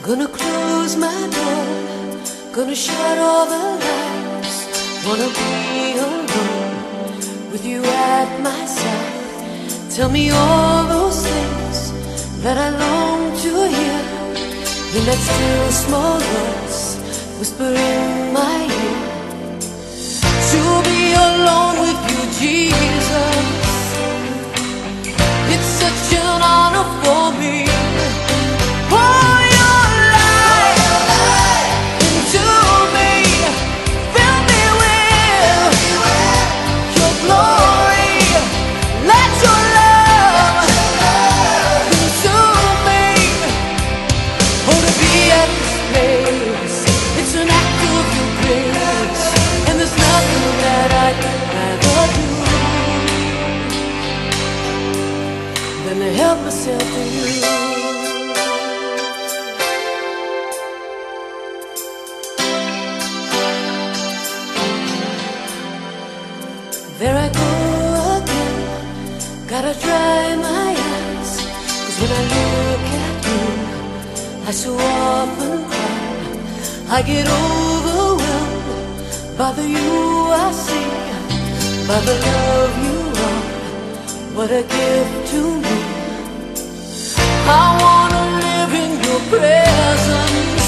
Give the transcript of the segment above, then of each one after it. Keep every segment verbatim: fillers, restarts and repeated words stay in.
Gonna close my door, gonna shut all the lights. Wanna be alone with you at my side. Tell me all those things that I long to hear in that still small voice whisper in my ear. To be alone with you, Jesus, it's such an honor for me. Pour your light into me, fill me with your glory. Let your love consume me. Oh, to be at this place, it's an act of your grace, and there's nothing that I'd rather do than to help myself to you. There I go again, gotta dry my eyes, 'cause when I look at you, I so often cry. I get overwhelmed by the you I see, by the love you are, what a gift to me. I wanna live in your presence,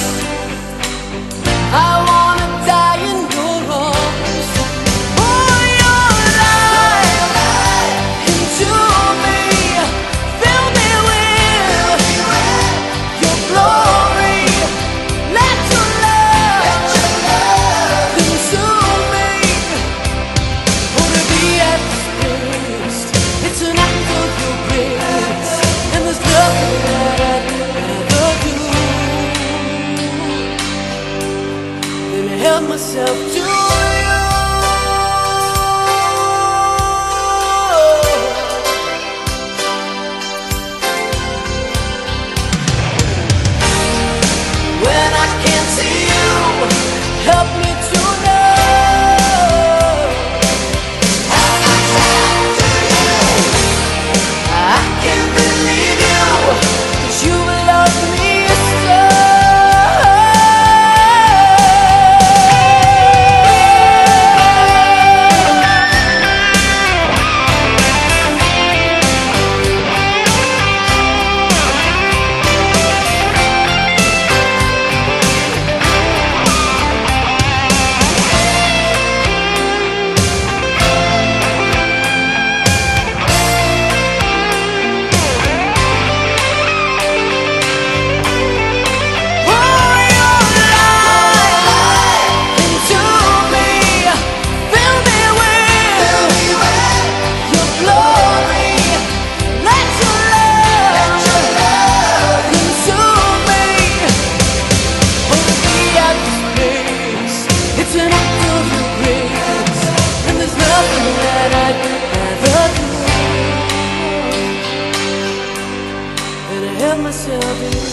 I wanna die in your arms. Pour your light into me, fill me with your glory. Let your love consume me. Oh, to be at this place, it's an act of your grace, and there's nothing that I'd rather do than to help myself to you. When I can't see you, help me to know I can believe you, 'cause you love me so. Myself in